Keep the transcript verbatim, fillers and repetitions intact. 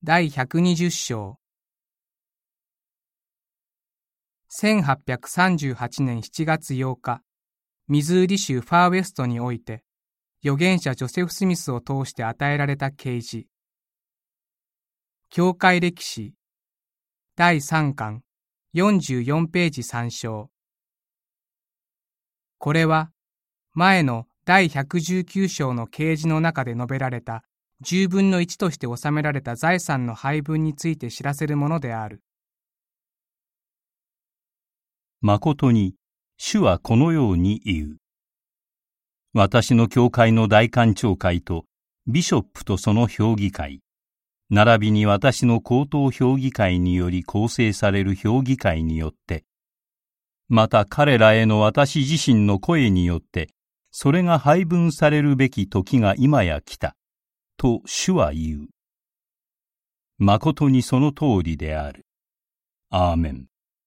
だいひゃくにじゅっ章。せんはっぴゃくさんじゅうはちねんしちがつようか、ミズーリ州ファーウェストにおいて、預言者ジョセフ・スミスを通して与えられた啓示。教会歴史だいさんかんよんじゅうよんページ参照。これは前のだいひゃくじゅうきゅう章の啓示の中で述べられたじゅうぶんのいちとして収められた財産の配分について知らせるものである。 まことに主はこのように言う。私の教会の大官長会とビショップとその評議会、並びに私の高等評議会により構成される評議会によって、また彼らへの私自身の声によって、それが配分されるべき時が今や来た、と主は言う。まことにその通りである。アーメン。